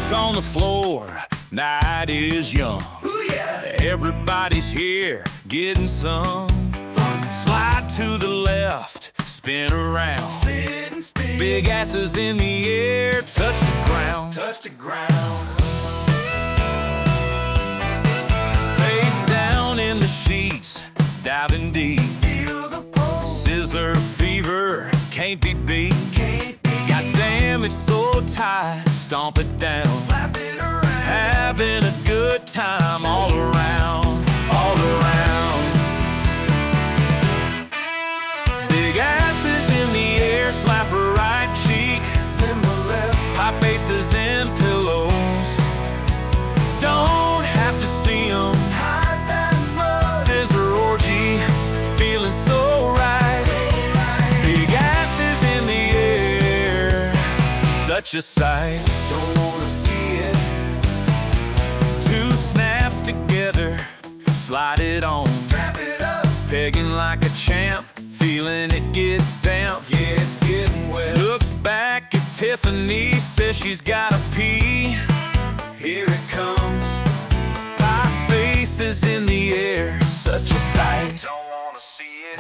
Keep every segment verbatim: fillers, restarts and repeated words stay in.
Drinks on the floor, night is young. Ooh, yeah. Everybody's here, getting some fun. Slide to the left, spin around. Sit and spin. Big asses in the air, touch the ground. Touch the ground. Face down in the sheets, diving deep. Feel the pulse. Scissor fever, can't be beat. Can't be. Goddamn, it's so tight, stomp it down. Slap it around. Having a good time all around, all around. Big asses in the air, slap her right cheek. Then the left. High faces and pillows. Don't have to see 'em. Hide that mud. Scissor orgy, feeling so right. Big asses in the air, such a sight. Don't wanna see it. Two snaps together, slide it on. Strap it up. Pegging like a champ, feeling it get damp. Yeah, it's getting wet. Looks back at Tiffany, says she's gotta pee. Here it comes. High faces in the air, such a sight. Don't wanna see it.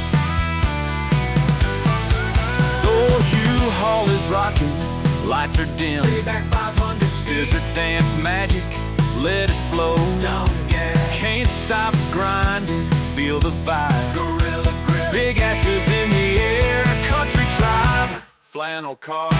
Though U-Haul is rocking, lights are dim. Stay back five hundred feet. Scissor dance magic, let it flow. Don't get. Can't stop grinding, feel the vibe. Gorilla grip. Big asses in the air, country tribe, flannel car.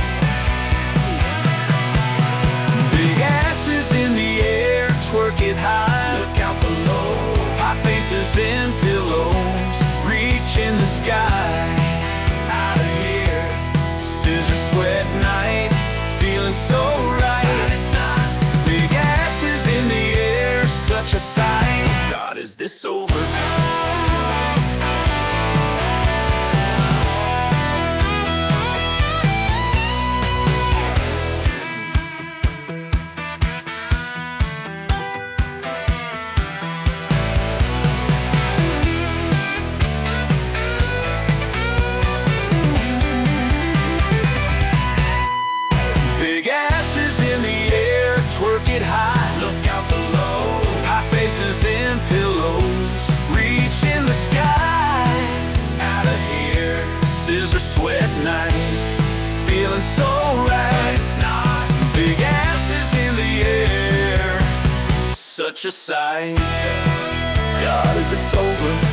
Big asses in the air, twerk it high. Look out below. High faces and pillows, reach in the sky. Out of here. Scissor sweat night, feeling so right. But it's not. Big asses in the air, such a sight. God, is this over? Big asses in the air, twerk it high. Look out below. High faces and pillows, reach in the sky. Out of here, scissor sweat night, feeling so right. It's not. Big asses in the air, such a sight. God, is this over?